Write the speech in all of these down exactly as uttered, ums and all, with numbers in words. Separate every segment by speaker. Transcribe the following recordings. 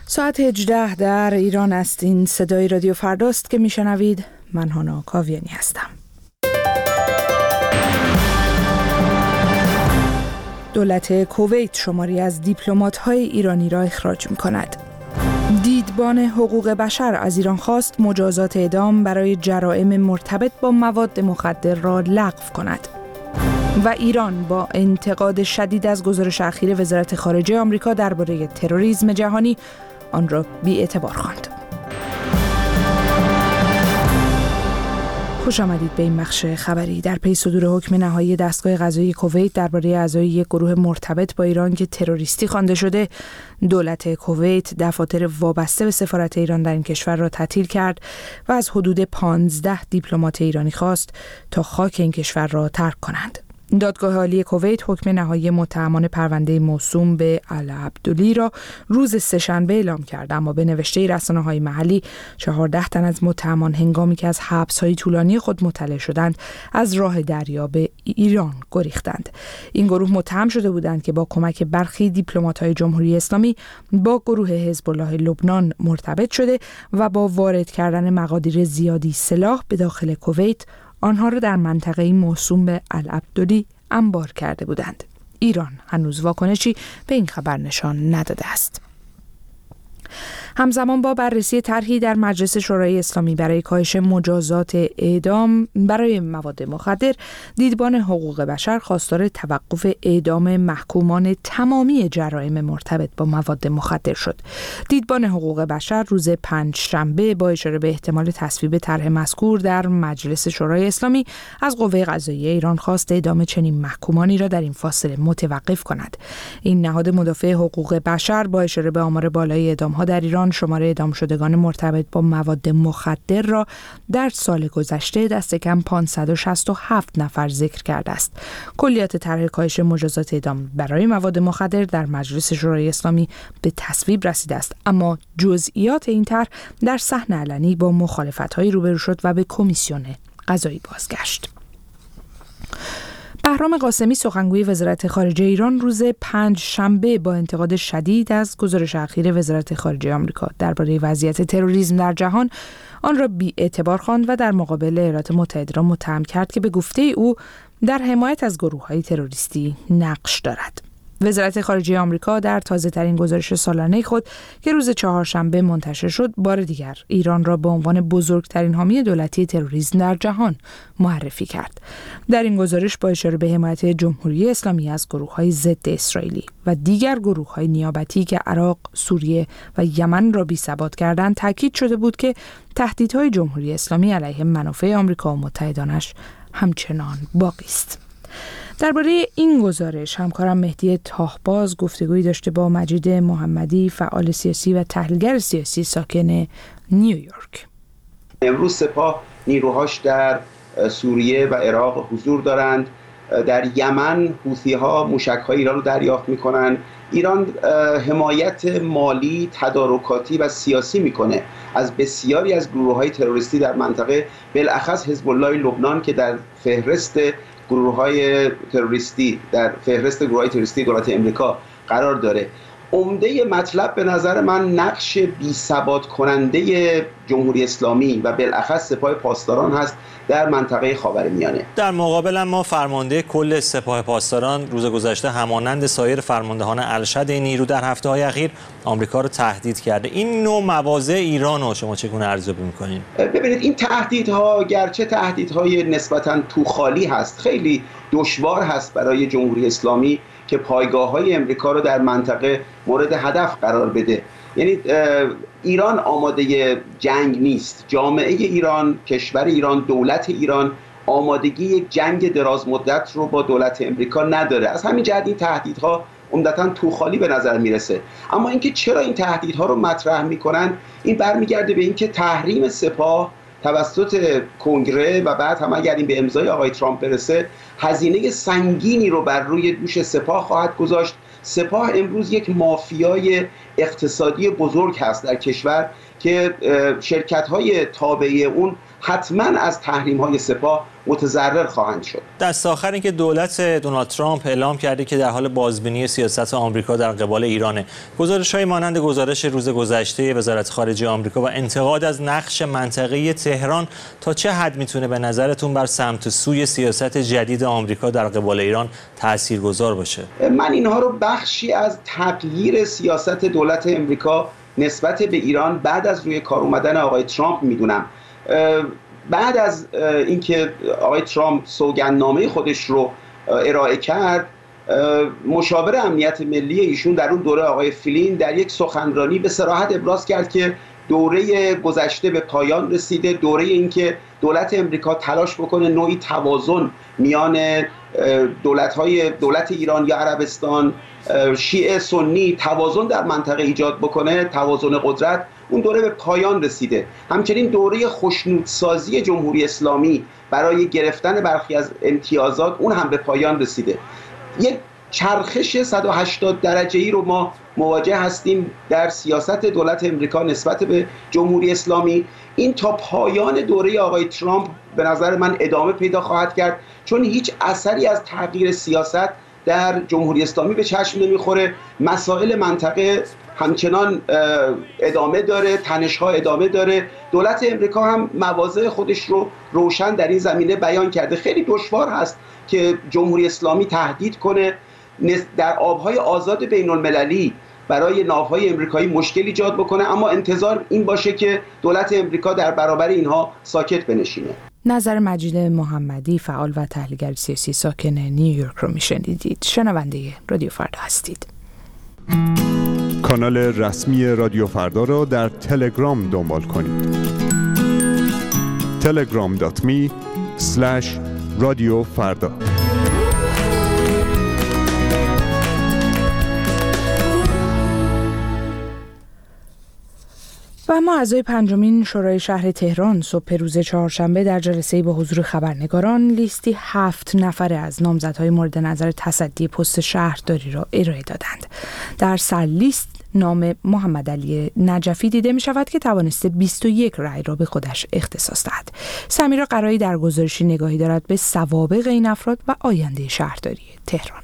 Speaker 1: ساعت هجده در ایران است. این صدای رادیو فرداست که میشنوید. من هانا کاویانی هستم. دولت کویت شماری از دیپلمات‌های ایرانی را اخراج می‌کند. دیدبان حقوق بشر از ایران خواست مجازات اعدام برای جرائم مرتبط با مواد مخدر را لغو کند. و ایران با انتقاد شدید از گزارش اخیر وزارت خارجه آمریکا درباره تروریسم جهانی آن را بی‌اعتبار خواند. خوش آمدید به این بخش خبری. در پی صدور حکم نهایی دستگاه قضایی کویت درباره اعضای یک گروه مرتبط با ایران که تروریستی خوانده شده، دولت کویت دفاتر وابسته به سفارت ایران در این کشور را تعطیل کرد و از حدود پانزده دیپلمات ایرانی خواست تا خاک این کشور را ترک کنند. دادگاه عالی کویت حکم نهایی متهمان پرونده موسوم به العبدلی را روز سه‌شنبه اعلام کرد، اما به نوشته رسانه‌های محلی چهارده تن از متهمان هنگامی که از حبس‌های طولانی خود مطلع شدند از راه دریا به ایران گریختند. این گروه متهم شده بودند که با کمک برخی دیپلمات‌های جمهوری اسلامی با گروه حزب الله لبنان مرتبط شده و با وارد کردن مقادیر زیادی سلاح به داخل کویت آنها را در منطقه موسوم به العبدلی انبار کرده بودند. ایران هنوز واکنشی به این خبر نشان نداده است. همزمان با بررسی طرحی در مجلس شورای اسلامی برای کاهش مجازات اعدام برای مواد مخدر، دیدبان حقوق بشر خواستار توقف اعدام محکومان تمامی جرایم مرتبط با مواد مخدر شد. دیدبان حقوق بشر روز پنجشنبه با اشاره به احتمال تصویب طرح مذکور در مجلس شورای اسلامی از قوه قضاییه ایران خواست اعدام چنین محکومانی را در این فاصله متوقف کند. این نهاد مدافع حقوق بشر با اشاره به آمار بالای اعدام‌ها در ایران شماره اعدام شدگان مرتبط با مواد مخدر را در سال گذشته دست کم پانصد و شصت و هفت نفر ذکر کرده است. کلیات طرح کاهش مجازات اعدام برای مواد مخدر در مجلس شورای اسلامی به تصویب رسیده است، اما جزئیات این طرح در صحن علنی با مخالفت‌هایی روبرو شد و به کمیسیون قضایی بازگشت. بهرام قاسمی سخنگوی وزارت خارجه ایران روز پنج شنبه با انتقاد شدید از گزارش اخیر وزارت خارجه آمریکا درباره وضعیت تروریسم در جهان آن را بی‌اعتبار خواند و در مقابل ایالات متحده را متهم کرد که به گفته او در حمایت از گروه‌های تروریستی نقش دارد. وزارت خارجه آمریکا در تازه‌ترین گزارش سالانه خود که روز چهارشنبه منتشر شد، بار دیگر ایران را به عنوان بزرگترین حامی دولتی تروریسم در جهان معرفی کرد. در این گزارش با اشاره به حمایت جمهوری اسلامی از گروه‌های ضد اسرائیلی و دیگر گروه‌های نیابتی که عراق، سوریه و یمن را بی‌ثبات کردند، تاکید شده بود که تهدیدهای جمهوری اسلامی علیه منافع آمریکا و متحدانش همچنان باقی است. درباره این گزارش همکارم مهدی تاهباز گفتگویی داشته با مجید محمدی، فعال سیاسی و تحلیلگر سیاسی ساکن نیویورک.
Speaker 2: امروز سپاه نیروهاش در سوریه و عراق حضور دارند. در یمن حوثی‌ها موشک‌های ایران رو دریافت می‌کنند. ایران حمایت مالی، تدارکاتی و سیاسی می‌کنه از بسیاری از گروه‌های تروریستی در منطقه، بالاخص حزب الله لبنان که در فهرست گروه‌های تروریستی در فهرست گروه‌های تروریستی دولت امریکا قرار داره. عمده مطلب به نظر من نقش بی‌ثبات کننده جمهوری اسلامی و بالاخص سپاه پاسداران هست در منطقه خاورمیانه.
Speaker 3: در مقابل ما فرمانده کل سپاه پاسداران روز گذشته همانند سایر فرماندهان ارشد این نیرو در هفته‌های اخیر آمریکا رو تهدید کرده. این نوع مواضع ایران رو شما چگونه ارزیابی می‌کنید؟
Speaker 2: ببینید، این تهدیدها گرچه تهدیدهای نسبتاً توخالی هست، خیلی دشوار هست برای جمهوری اسلامی که پایگاه‌های امریکا رو در منطقه مورد هدف قرار بده. یعنی ایران آماده جنگ نیست. جامعه ایران، کشور ایران، دولت ایران آمادگی یک جنگ دراز مدت رو با دولت امریکا نداره. از همین جهت این تهدیدها عمدتاً توخالی به نظر میرسه. اما اینکه چرا این تهدیدها رو مطرح میکنن، این برمیگرده به اینکه تحریم سپاه توسط کنگره و بعد هم اگر این به امضای آقای ترامپ برسه، هزینه سنگینی رو بر روی دوش سپاه خواهد گذاشت. سپاه امروز یک مافیای اقتصادی بزرگ هست در کشور که شرکت‌های تابعه اون حتما از تحریم‌های سپاه متضرر خواهند شد.
Speaker 3: دست آخر اینکه دولت دونالد ترامپ اعلام کرده که در حال بازبینی سیاست آمریکا در قبال ایرانه. گزارش‌های مانند گزارش روز گذشته وزارت خارجه آمریکا و انتقاد از نقش منطقه‌ای تهران تا چه حد میتونه به نظرتون بر سمت سوی سیاست جدید آمریکا در قبال ایران تاثیرگذار باشه؟ من
Speaker 2: اینها رو بخشی از تغییر سیاست دولت آمریکا نسبت به ایران بعد از روی کار اومدن آقای ترامپ میدونم. بعد از اینکه آقای ترامپ سوگندنامه خودش رو ارائه کرد، مشاور امنیت ملی ایشون در اون دوره آقای فلین در یک سخنرانی به صراحت ابراز کرد که دوره گذشته به پایان رسیده، دوره اینکه دولت امریکا تلاش بکنه نوعی توازن میان دولت‌های دولت ایران یا عربستان، شیعه سنی، توازن در منطقه ایجاد بکنه، توازن قدرت، اون دوره به پایان رسیده. همچنین دوره خوشنودسازی جمهوری اسلامی برای گرفتن برخی از امتیازات اون هم به پایان رسیده. یک چرخش صد و هشتاد درجه‌ای رو ما مواجه هستیم در سیاست دولت امریکا نسبت به جمهوری اسلامی. این تا پایان دوره آقای ترامپ به نظر من ادامه پیدا خواهد کرد، چون هیچ اثری از تغییر سیاست در جمهوری اسلامی به چشم نمیخوره. مسائل منطقه همچنان ادامه داره، تنش‌ها ادامه داره. دولت امریکا هم مواضع خودش رو روشن در این زمینه بیان کرده. خیلی دشوار هست که جمهوری اسلامی تهدید کنه در آبهای آزاد بین المللی برای ناوهای امریکایی مشکل ایجاد بکنه، اما انتظار این باشه که دولت امریکا در برابر اینها ساکت بنشینه.
Speaker 1: نظر مجید محمدی، فعال و تحلیلگر سیاسی ساکن نیویورک رو میشنیدید. شنونده رادیو فردا هستید.
Speaker 4: کانال رسمی رادیو فردا را در تلگرام دنبال کنید. تلگرام دات می اسلش رادیو فردا.
Speaker 1: و اما اعضای پنجمین شورای شهر تهران صبح روز چهارشنبه در جلسه‌ای با حضور خبرنگاران لیستی هفت نفره از نامزدهای مورد نظر تصدی پست شهرداری را ارائه دادند. در سر لیست نام محمد علی نجفی دیده می شود که توانسته بیست و یک رأی را به خودش اختصاص دهد. سمیرا قرایی در گزارشی نگاهی دارد به سوابق این افراد و آینده شهرداری تهران.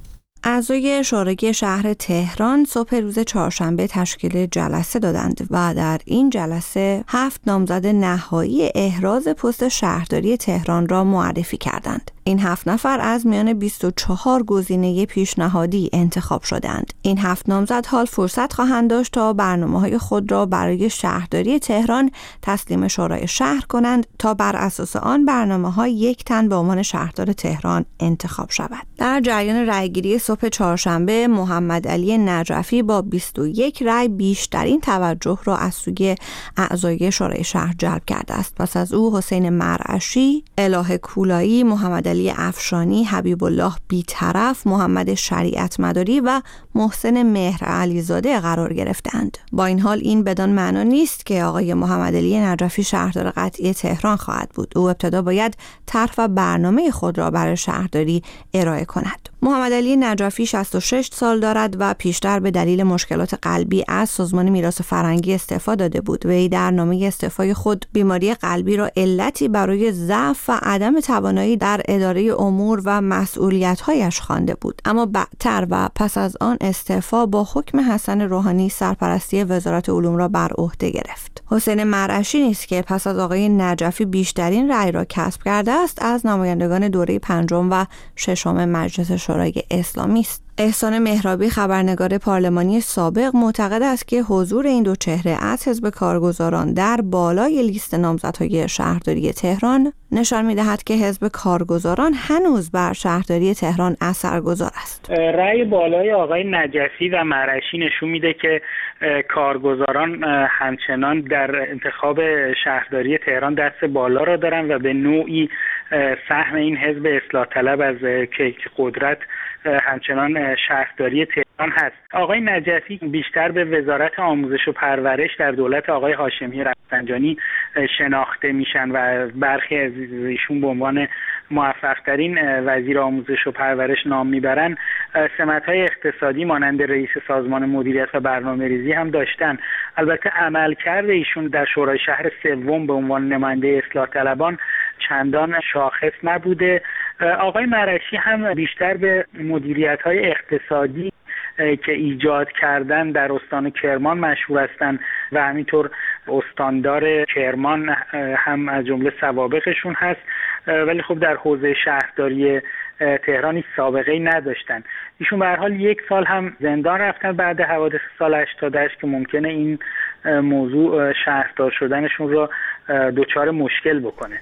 Speaker 5: اعضای شورای شهر تهران صبح روز چهارشنبه تشکیل جلسه دادند و در این جلسه هفت نامزد نهایی احراز پست شهرداری تهران را معرفی کردند. این هفت نفر از میان بیست و چهار گزینه پیشنهادی انتخاب شدند. این هفت نامزد حال فرصت خواهند داشت تا برنامه‌های خود را برای شهرداری تهران تسلیم شورای شهر کنند تا بر اساس آن برنامه‌ها یک تن به عنوان شهردار تهران انتخاب شود. در جریان رأیگیری صبح چهارشنبه محمد علی نجفی با بیست و یک رأی بیشترین توجه را از سوی اعضای شورای شهر جلب کرده است. پس از او حسین مرعشی، الهه کولایی، محمد علی افشانی، حبیب الله بی‌طرف، محمد شریعت مداری و محسن مهر علیزاده قرار گرفتند. با این حال این بدان معنا نیست که آقای محمد علی نجفی شهردار قطعی تهران خواهد بود. او ابتدا باید طرح و برنامه خود را برای شهرداری ارائه کند. محمد علی نجفی شصت و شش سال دارد و پیشتر به دلیل مشکلات قلبی از سازمان میراث فرهنگی استعفا داده بود. وی در نامه استعفای خود بیماری قلبی را علتی برای ضعف و عدم توانایی در اداره امور و مسئولیت‌هایش خوانده بود، اما بعدتر و پس از آن استعفا با حکم حسن روحانی سرپرستی وزارت علوم را بر عهده گرفت. حسین مرعشی نیست که پس از آقای نجفی بیشترین رأی را کسب کرده است، از نمایندگان دوره پنجم و ششم مجلس شورای اسلامی است. احسان مهرابی خبرنگار پارلمانی سابق معتقد است که حضور این دو چهره از حزب کارگزاران در بالای لیست نامزدهای شهرداری تهران نشان می‌دهد که حزب کارگزاران هنوز بر شهرداری تهران اثرگذار است.
Speaker 6: رأی بالای آقای نجفی و مرعشی نشون میده که کارگزاران همچنان در انتخاب شهرداری تهران دست بالا را دارن و به نوعی سهم این حزب اصلاح طلب از کیک قدرت همچنان شهرداری تهران هست. آقای نجفی بیشتر به وزارت آموزش و پرورش در دولت آقای هاشمی رفسنجانی شناخته میشن و برخی از ایشون به عنوان موفق ترین وزیر آموزش و پرورش نام میبرن. سمت‌های اقتصادی مانند رئیس سازمان مدیریت و برنامه‌ریزی هم داشتن. البته عملکرد ایشون در شورای شهر سوم به عنوان نماینده اصلاح طلبان چندان شاخص نبوده. آقای مرشی هم بیشتر به مدیریت‌های اقتصادی که ایجاد کردن در استان کرمان مشهور هستند و همینطور استاندار کرمان هم از جمله سوابقشون هست، ولی خب در حوزه شهرداری تهران هیچ سابقه‌ای نداشتن. ایشون به هر حال یک سال هم زندان رفتن بعد حوادث سال هشتاد و هشت که ممکنه این موضوع شهردار شدنشون رو دچار مشکل بکنه.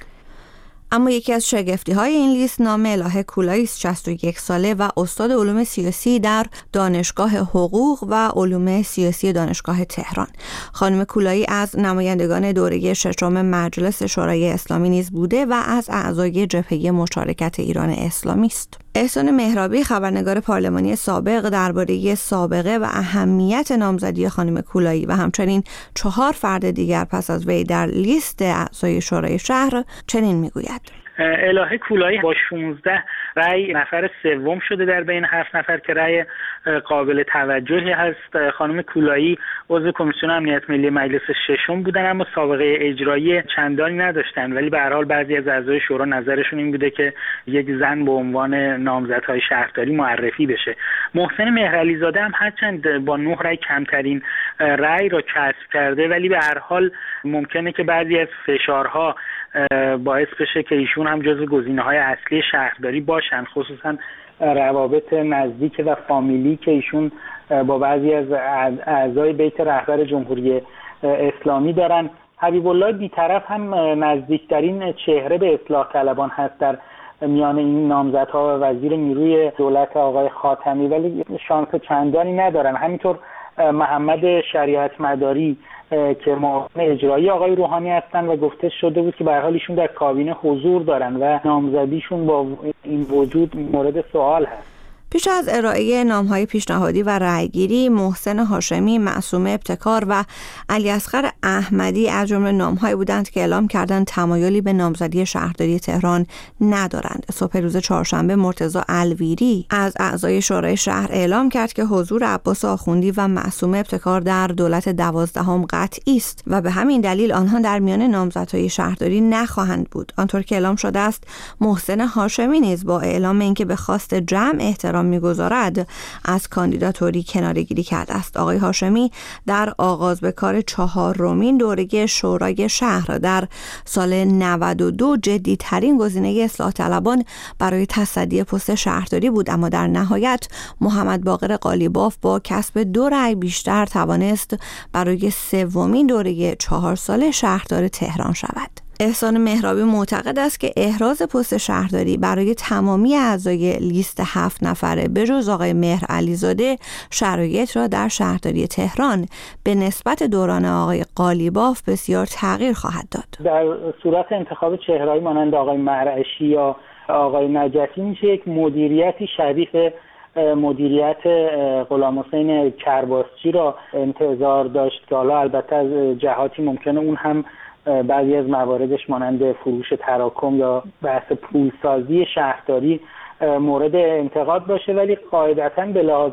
Speaker 5: اما یکی از شگفتی‌های این لیست نام الهه کولایی است، شصت و یک ساله و استاد علوم سیاسی در دانشگاه حقوق و علوم سیاسی دانشگاه تهران. خانم کولایی از نمایندگان دوره ششم مجلس شورای اسلامی نیز بوده و از اعضای جبهه مشارکت ایران اسلامی است. احسان مهرابی خبرنگار پارلمانی سابق درباره سابقه و اهمیت نامزدی خانم کولایی و همچنین چهار فرد دیگر پس از وی در لیست اعضای شورای شهر چنین میگوید:
Speaker 6: الهه کولایی با شانزده رأی نفر سوم شده در بین هفت نفر که رأی قابل توجهی هست. خانم کولایی عضو کمیسیون امنیت ملی مجلس ششم بودن اما سابقه اجرایی چندانی نداشتن، ولی به هر حال بعضی از اعضای شورا نظرشون این بوده که یک زن به عنوان نامزدهای شهرداری معرفی بشه. محسن مهرعلی زاده هم هرچند با نه رأی کمترین رأی را کسب کرده، ولی به هر حال ممکنه که بعضی از فشارها باعث بشه که ایشون هم جزو گزینه‌های اصلی شهرداری باشن، خصوصا روابط نزدیک و فامیلی که ایشون با بعضی از اعضای بیت رهبر جمهوری اسلامی دارن. حبیب الله بی‌طرف هم نزدیکترین چهره به اصلاح طلبان هست در میان این نامزدها و وزیر نیروی دولت آقای خاتمی، ولی شانس چندانی ندارن. همینطور محمد شریعت مداری که معاون اجرایی آقای روحانی هستن و گفته شده بود که به هر حال ایشون در کابینه حضور دارن و نامزدیشون با این وجود مورد سوال هست.
Speaker 5: پیش از ارائه نام‌های پیشنهادی و رأیگیری، محسن هاشمی، معصومه ابتکار و علی اصغر احمدی از جمله نام‌هایی بودند که اعلام کردند تمایلی به نامزدی شهرداری تهران ندارند. صبح روز چهارشنبه مرتضی الویری از اعضای شورای شهر اعلام کرد که حضور عباس آخوندی و معصومه ابتکار در دولت دوازدهم قطعی است و به همین دلیل آنها در میان نامزدهای شهرداری نخواهند بود. آنطور که اعلام شده است، محسن هاشمی نیز با اعلام اینکه به خواست جمع احترام می‌گذارد از کاندیداتوری کناره‌گیری کرده است. آقای هاشمی در آغاز به کار چهارمین دوره شورای شهر در سال نود و دو جدی‌ترین گزینه اصلاح طلبان برای تصدی پست شهرداری بود، اما در نهایت محمد باقر قالیباف با کسب دو رأی بیشتر توانست برای سومین دوره چهار ساله شهردار تهران شود. احسان مهرابی معتقد است که احراز پست شهرداری برای تمامی اعضای لیست هفت نفره بجز آقای مهرعلی زاده شرایط را در شهرداری تهران به نسبت دوران آقای قالیباف بسیار تغییر خواهد داد.
Speaker 6: در صورت انتخاب چهره‌ای مانند آقای مرعشی یا آقای نجفی میشه یک مدیریتی شبیه مدیریت غلام حسین کرباسچی را انتظار داشت که حالا البته از جهاتی ممکنه اون هم بعضی از مواردش مانند فروش تراکم یا بحث پولسازی شهرداری مورد انتقاد باشه، ولی قاعدتاً به لحاظ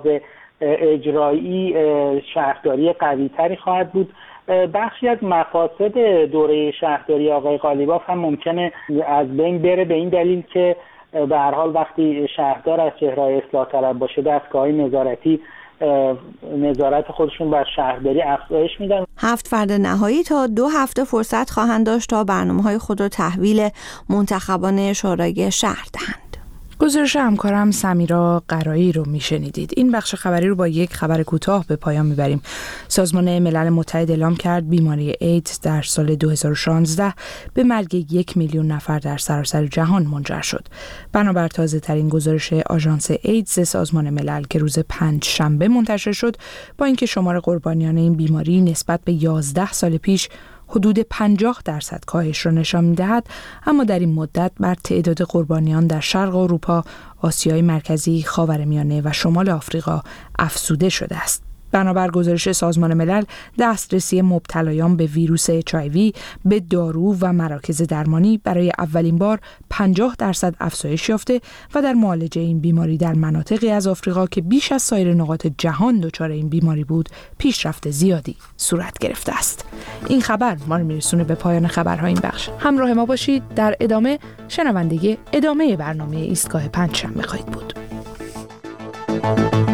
Speaker 6: اجرایی شهرداری قوی‌تری خواهد بود. بخشی از مفاسد دوره شهرداری آقای قالیباف هم ممکنه از بین بره به این دلیل که به هر حال وقتی شهردار از چهره‌های اصلاح طلب باشه دستگاه‌های نظارتی نظارت خودشون بر شهرداری افزایش میدن.
Speaker 5: هفت فرد نهایی تا دو هفته فرصت خواهند داشت تا برنامه‌های خود را تحویل منتخبان شورای شهر دهند.
Speaker 1: گزارش همکارم سمیرا قرایی رو میشنیدید. این بخش خبری رو با یک خبر کوتاه به پایان میبریم. سازمان ملل متحد اعلام کرد بیماری ایدز در سال دو هزار و شانزده به مرگ یک میلیون نفر در سراسر جهان منجر شد. بنابر تازه ترین گزارش آژانس ایدز سازمان ملل که روز پنج شنبه منتشر شد، با اینکه شمار قربانیان این بیماری نسبت به یازده سال پیش حدود پنجاه درصد کاهش را نشان می‌دهد، اما در این مدت بر تعداد قربانیان در شرق اروپا، آسیای مرکزی، خاورمیانه و شمال آفریقا افزوده شده است. بنابر گزارش سازمان ملل، دسترسی مبتلایان به ویروس اچ آی وی به دارو و مراکز درمانی برای اولین بار پنجاه درصد افزایش یافته و در معالجه این بیماری در مناطقی از آفریقا که بیش از سایر نقاط جهان دچار این بیماری بود، پیشرفت زیادی صورت گرفته است. این خبر ما رو میرسونه به پایان خبرهای این بخش. همراه ما باشید. در ادامه شنونده ادامه برنامه ایستگاه پنجشنبه خواهید بود.